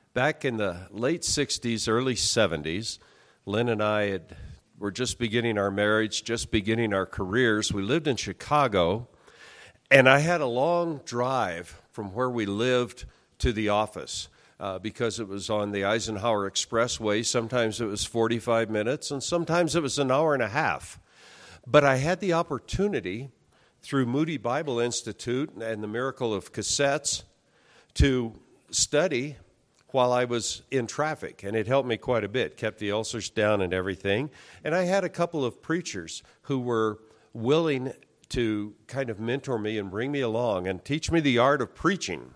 Back in the late 60s, early 70s, Lynn and I were just beginning our marriage, just beginning our careers. We lived in Chicago, and I had a long drive from where we lived to the office because it was on the Eisenhower Expressway. Sometimes it was 45 minutes, and sometimes it was an hour and a half. But I had the opportunity through Moody Bible Institute and the Miracle of Cassettes to study while I was in traffic, and it helped me quite a bit, kept the ulcers down and everything. And I had a couple of preachers who were willing to kind of mentor me and bring me along and teach me the art of preaching.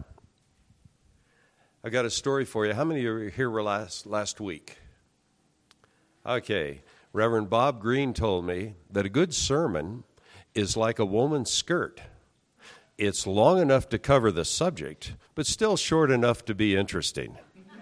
I got a story for you. How many of you were here last week? Okay. Reverend Bob Green told me that a good sermon is like a woman's skirt. It's long enough to cover the subject, but still short enough to be interesting.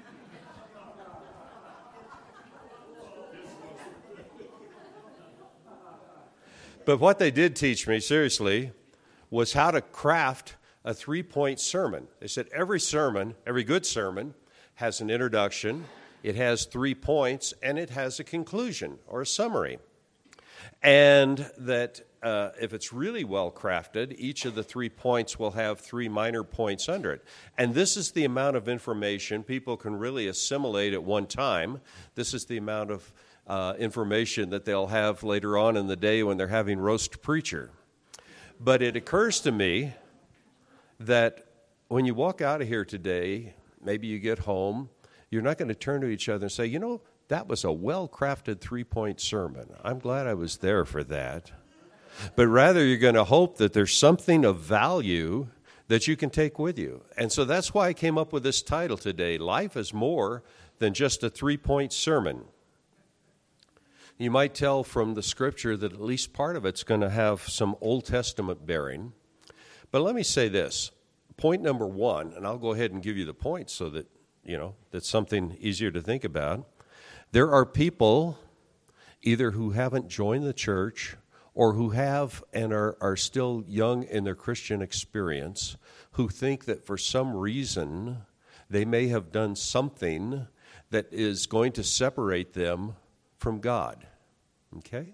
But what they did teach me, seriously, was how to craft a 3-point sermon. They said every good sermon, has an introduction, it has 3 points, and it has a conclusion or a summary. And that if it's really well crafted, each of the 3 points will have 3 minor points under it. And this is the amount of information people can really assimilate at one time. This is the amount of information that they'll have later on in the day when they're having roast preacher. But it occurs to me that when you walk out of here today, maybe you get home, you're not going to turn to each other and say, you know, that was a well-crafted 3-point sermon. I'm glad I was there for that. But rather, you're going to hope that there's something of value that you can take with you. And so that's why I came up with this title today, Life is More Than Just a 3-Point Sermon. You might tell from the scripture that at least part of it's going to have some Old Testament bearing. But let me say this. Point number 1, and I'll go ahead and give you the points so that, that's something easier to think about. There are people either who haven't joined the church or who have and are still young in their Christian experience who think that for some reason they may have done something that is going to separate them from God. Okay?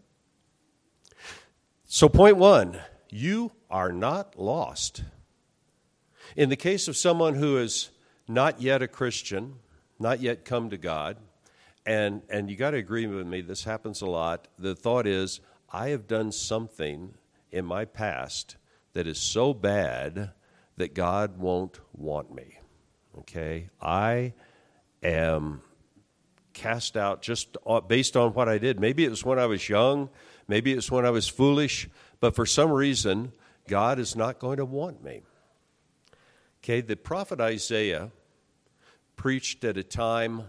So point 1, you are not lost. In the case of someone who is not yet a Christian, not yet come to God, and you got to agree with me, this happens a lot. The thought is, I have done something in my past that is so bad that God won't want me. Okay? I am cast out just based on what I did. Maybe it was when I was young, maybe it was when I was foolish, but for some reason, God is not going to want me. Okay, the prophet Isaiah preached at a time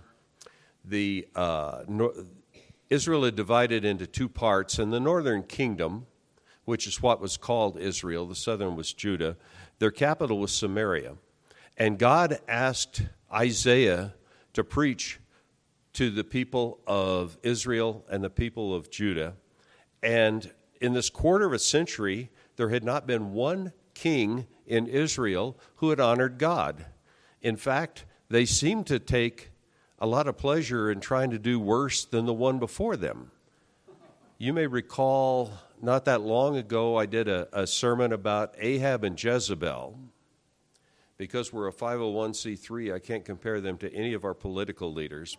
Israel had divided into 2 parts, and the northern kingdom, which is what was called Israel, the southern was Judah, their capital was Samaria. And God asked Isaiah to preach to the people of Israel and the people of Judah. And in this quarter of a century, there had not been one king in Israel who had honored God. In fact, they seemed to take a lot of pleasure in trying to do worse than the one before them. You may recall not that long ago I did a sermon about Ahab and Jezebel. Because we're a 501c3, I can't compare them to any of our political leaders.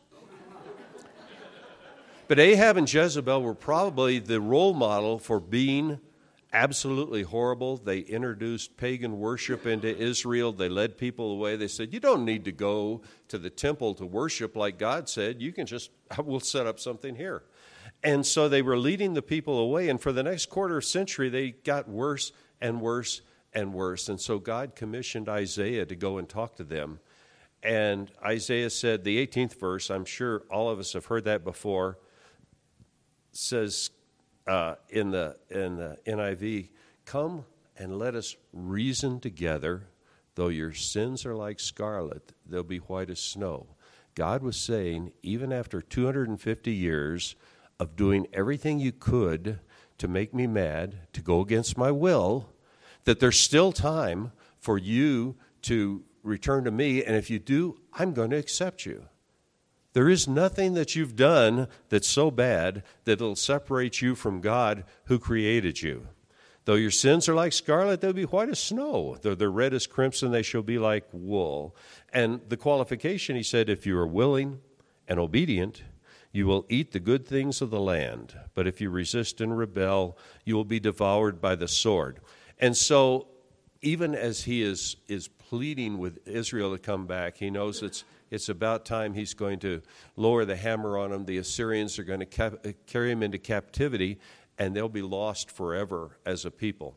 But Ahab and Jezebel were probably the role model for being absolutely horrible. They introduced pagan worship into Israel. They led people away. They said, you don't need to go to the temple to worship like God said. You can we'll set up something here. And so they were leading the people away. And for the next quarter century, they got worse and worse and worse. And so God commissioned Isaiah to go and talk to them. And Isaiah said, the 18th verse, I'm sure all of us have heard that before, says in the NIV, come and let us reason together. Though your sins are like scarlet, they'll be white as snow. God was saying, even after 250 years of doing everything you could to make me mad, to go against my will, that there's still time for you to return to me, and if you do, I'm going to accept you. There is nothing that you've done that's so bad that it'll separate you from God who created you. Though your sins are like scarlet, they'll be white as snow. Though they're red as crimson, they shall be like wool. And the qualification, he said, if you are willing and obedient, you will eat the good things of the land. But if you resist and rebel, you will be devoured by the sword. And so, even as he is pleading with Israel to come back, he knows it's about time he's going to lower the hammer on them. The Assyrians are going to carry him into captivity, and they'll be lost forever as a people.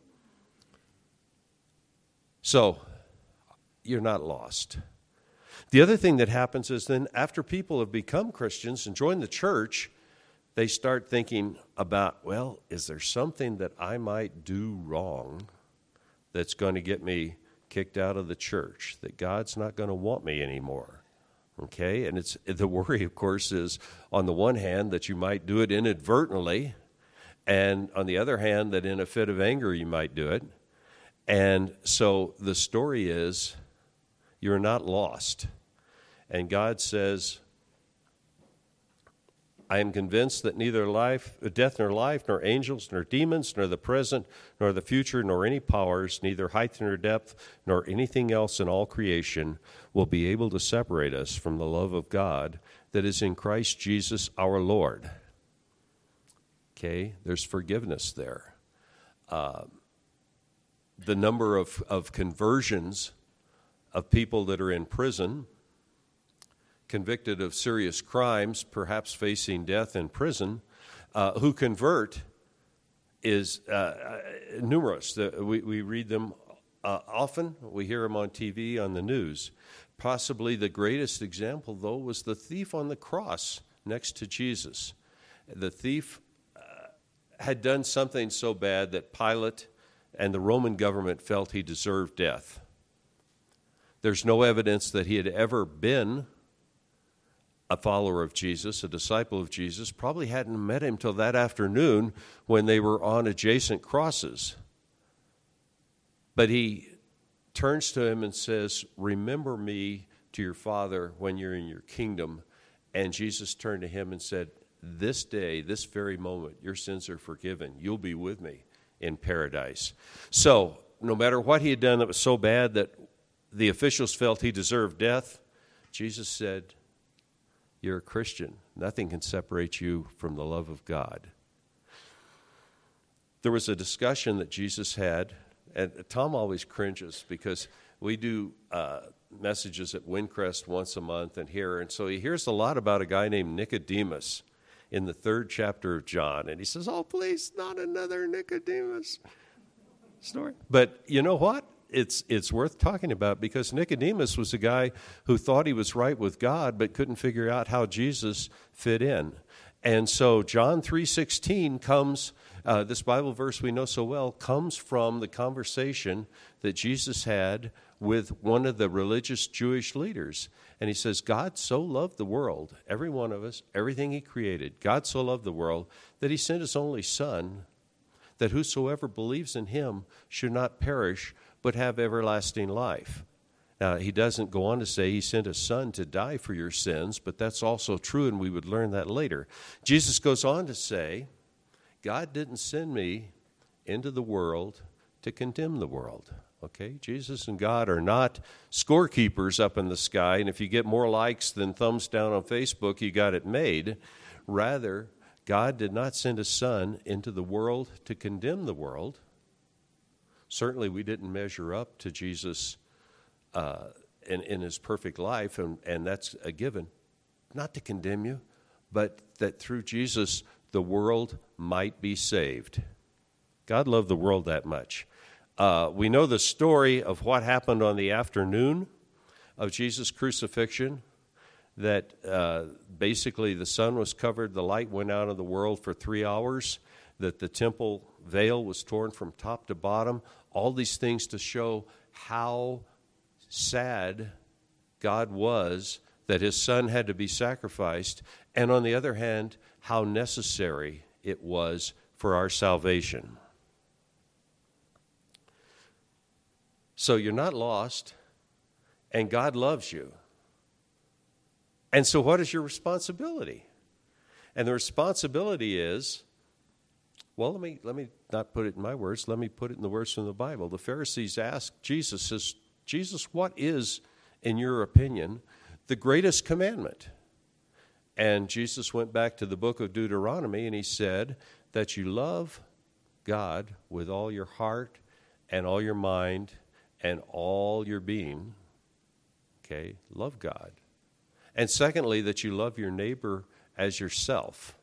So, you're not lost. The other thing that happens is then after people have become Christians and joined the church, they start thinking about, well, is there something that I might do wrong that's going to get me kicked out of the church, that God's not going to want me anymore? Okay, and it's the worry, of course, is on the one hand that you might do it inadvertently, and on the other hand that in a fit of anger you might do it. And so the story is you're not lost. And God says, I am convinced that neither death nor life, nor angels, nor demons, nor the present, nor the future, nor any powers, neither height nor depth, nor anything else in all creation will be able to separate us from the love of God that is in Christ Jesus our Lord. Okay, there's forgiveness there. The number of conversions of people that are in prison, convicted of serious crimes, perhaps facing death in prison, who convert is numerous. We read them often. We hear them on TV, on the news. Possibly the greatest example, though, was the thief on the cross next to Jesus. The thief had done something so bad that Pilate and the Roman government felt he deserved death. There's no evidence that he had ever been a follower of Jesus, a disciple of Jesus. Probably hadn't met him till that afternoon when they were on adjacent crosses. But he turns to him and says, remember me to your Father when you're in your kingdom. And Jesus turned to him and said, this day, this very moment, your sins are forgiven. You'll be with me in paradise. So, no matter what he had done that was so bad that the officials felt he deserved death, Jesus said, you're a Christian. Nothing can separate you from the love of God. There was a discussion that Jesus had, and Tom always cringes because we do messages at Windcrest once a month and here, and so he hears a lot about a guy named Nicodemus in the 3rd chapter of John, and he says, oh, please, not another Nicodemus story. But you know what? It's worth talking about because Nicodemus was a guy who thought he was right with God but couldn't figure out how Jesus fit in. And so John 3:16 comes, this Bible verse we know so well, comes from the conversation that Jesus had with one of the religious Jewish leaders. And he says, God so loved the world, every one of us, everything he created, God so loved the world that he sent his only Son, that whosoever believes in him should not perish but have everlasting life. Now, he doesn't go on to say he sent his Son to die for your sins, but that's also true, and we would learn that later. Jesus goes on to say, God didn't send me into the world to condemn the world. Okay, Jesus and God are not scorekeepers up in the sky, and if you get more likes than thumbs down on Facebook, you got it made. Rather, God did not send his Son into the world to condemn the world. Certainly, we didn't measure up to Jesus in his perfect life, and that's a given. Not to condemn you, but that through Jesus, the world might be saved. God loved the world that much. We know the story of what happened on the afternoon of Jesus' crucifixion, that basically the sun was covered, the light went out of the world for 3 hours, that the temple veil was torn from top to bottom, all these things to show how sad God was that his Son had to be sacrificed, and on the other hand, how necessary it was for our salvation. So you're not lost, and God loves you. And so what is your responsibility? And the responsibility is, well, let me not put it in my words. Let me put it in the words from the Bible. The Pharisees asked Jesus, says, Jesus, what is, in your opinion, the greatest commandment? And Jesus went back to the book of Deuteronomy, and he said that you love God with all your heart and all your mind and all your being. Okay, love God. And secondly, that you love your neighbor as yourself.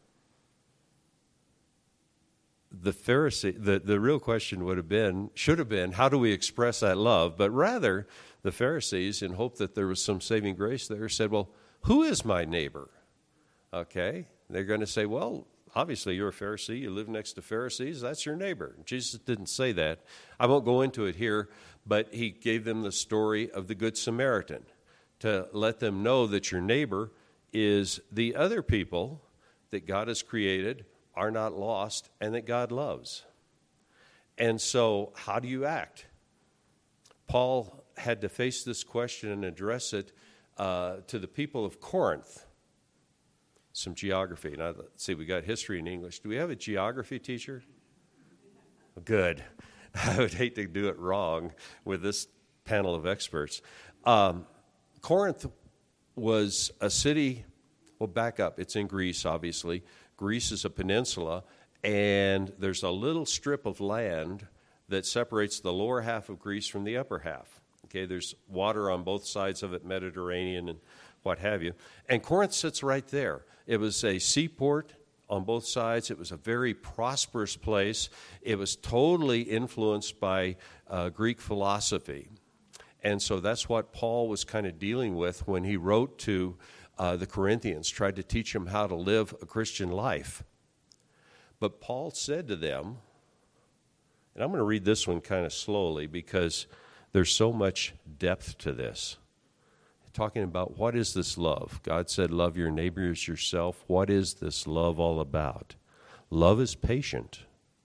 The the real question should have been, how do we express that love? But rather, the Pharisees, in hope that there was some saving grace there, said, well, who is my neighbor? Okay, they're going to say, well, obviously you're a Pharisee, you live next to Pharisees, that's your neighbor. Jesus didn't say that. I won't go into it here, but he gave them the story of the Good Samaritan to let them know that your neighbor is the other people that God has created, are not lost, and that God loves. And so how do you act? Paul had to face this question and address it to the people of Corinth. Some geography. Now, let's see, we got history and English. Do we have a geography teacher? Good. I would hate to do it wrong with this panel of experts. Corinth was a city, well, back up. It's in Greece, obviously. Greece is a peninsula, and there's a little strip of land that separates the lower half of Greece from the upper half. Okay, there's water on both sides of it, Mediterranean and what have you. And Corinth sits right there. It was a seaport on both sides. It was a very prosperous place. It was totally influenced by Greek philosophy. And so that's what Paul was kind of dealing with when he wrote to the Corinthians, tried to teach them how to live a Christian life. But Paul said to them, and I'm going to read this one kind of slowly because there's so much depth to this. Talking about what is this love? God said, love your neighbor as yourself. What is this love all about? Love is patient.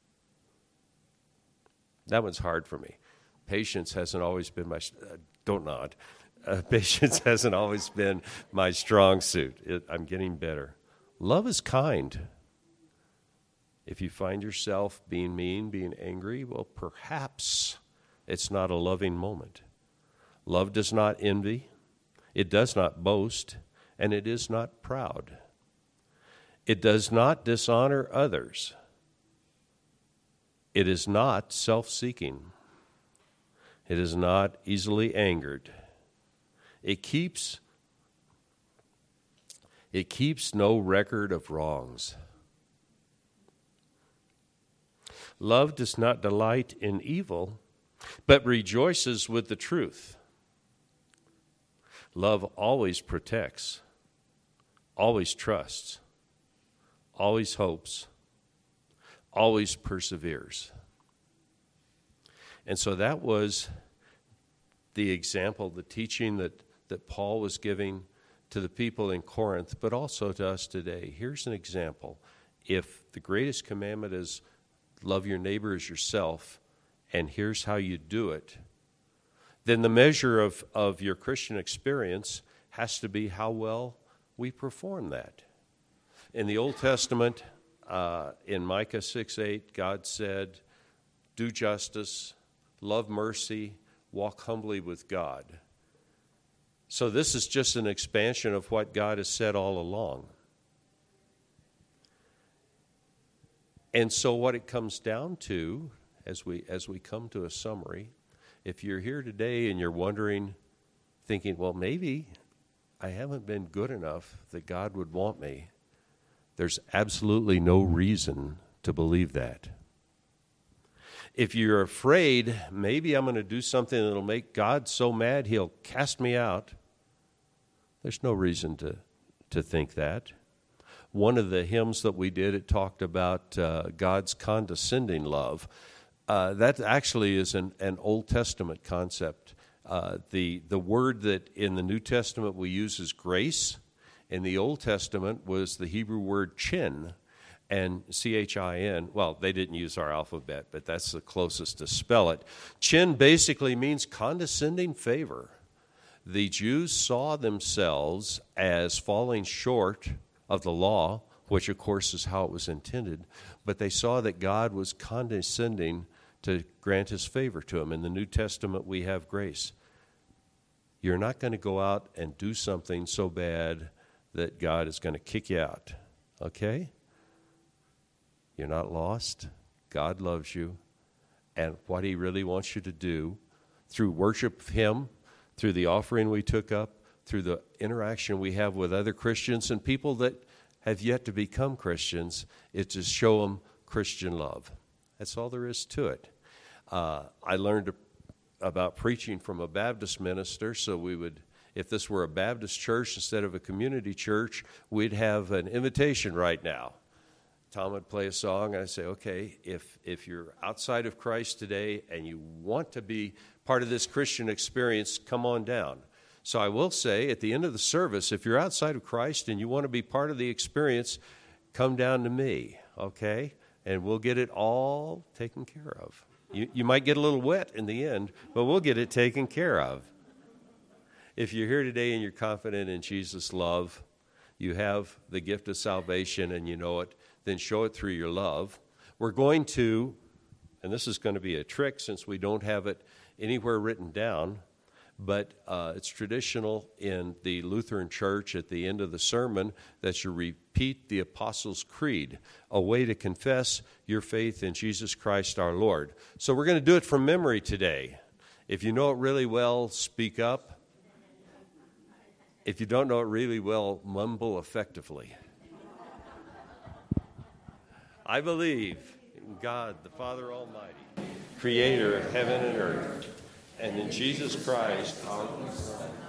That one's hard for me. Patience hasn't always been my, don't nod. Patience hasn't always been my strong suit. I'm getting better. Love is kind. If you find yourself being mean, being angry, well, perhaps it's not a loving moment. Love does not envy. It does not boast, and it is not proud. It does not dishonor others. It is not self-seeking. It is not easily angered. It keeps no record of wrongs. Love does not delight in evil, but rejoices with the truth. Love always protects, always trusts, always hopes, always perseveres. And so that was the example, the teaching that Paul was giving to the people in Corinth, but also to us today. Here's an example. If the greatest commandment is love your neighbor as yourself, and here's how you do it, then the measure of your Christian experience has to be how well we perform that. In the Old Testament, in Micah 6:8, God said, do justice, love mercy, walk humbly with God. So this is just an expansion of what God has said all along. And so what it comes down to, as we come to a summary, if you're here today and you're wondering, thinking, well, maybe I haven't been good enough that God would want me, there's absolutely no reason to believe that. If you're afraid, maybe I'm going to do something that'll make God so mad he'll cast me out, there's no reason to think that. One of the hymns that we did, it talked about God's condescending love. That actually is an Old Testament concept. The word that in the New Testament we use is grace. In the Old Testament was the Hebrew word chin, and C-H-I-N. Well, they didn't use our alphabet, but that's the closest to spell it. Chin basically means condescending favor. The Jews saw themselves as falling short of the law, which of course is how it was intended, but they saw that God was condescending to grant his favor to them. In the New Testament, we have grace. You're not going to go out and do something so bad that God is going to kick you out, okay? You're not lost. God loves you. And what he really wants you to do, through worship of him, through the offering we took up, through the interaction we have with other Christians and people that have yet to become Christians, is to show them Christian love. That's all there is to it. I learned about preaching from a Baptist minister, so we would, if this were a Baptist church instead of a community church, we'd have an invitation right now. Tom would play a song, and I'd say, okay, if you're outside of Christ today and you want to be part of this Christian experience, come on down. So I will say, at the end of the service, if you're outside of Christ and you want to be part of the experience, come down to me, okay? And we'll get it all taken care of. You might get a little wet in the end, but we'll get it taken care of. If you're here today and you're confident in Jesus' love, you have the gift of salvation and you know it, then show it through your love. We're going to, and this is going to be a trick since we don't have it anywhere written down, but it's traditional in the Lutheran Church at the end of the sermon that you repeat the Apostles' Creed, a way to confess your faith in Jesus Christ our Lord. So we're going to do it from memory today. If you know it really well, speak up. If you don't know it really well, mumble effectively. I believe in God, the Father Almighty, creator of heaven and earth, and in Jesus Christ, our Son,